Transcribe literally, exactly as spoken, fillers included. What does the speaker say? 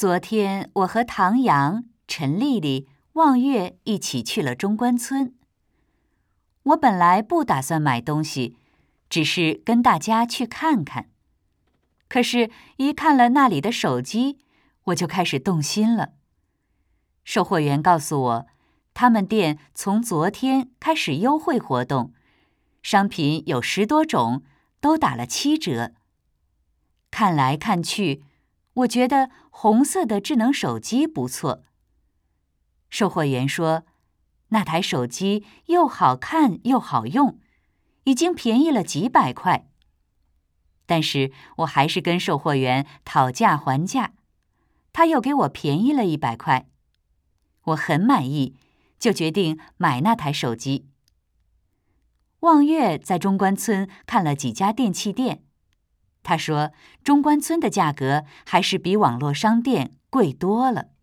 昨天我和唐阳、陈丽丽、望月一起去了中关村。我本来不打算买东西，只是跟大家去看看。可是，一看了那里的手机，我就开始动心了。售货员告诉我，他们店从昨天开始优惠活动，商品有十多种，都打了七折。看来看去，我觉得红色的智能手机不错。售货员说，那台手机又好看又好用，已经便宜了几百块。但是我还是跟售货员讨价还价，他又给我便宜了一百块。我很满意，就决定买那台手机。望月在中关村看了几家电器店，他说中关村的价格还是比网络商店贵多了。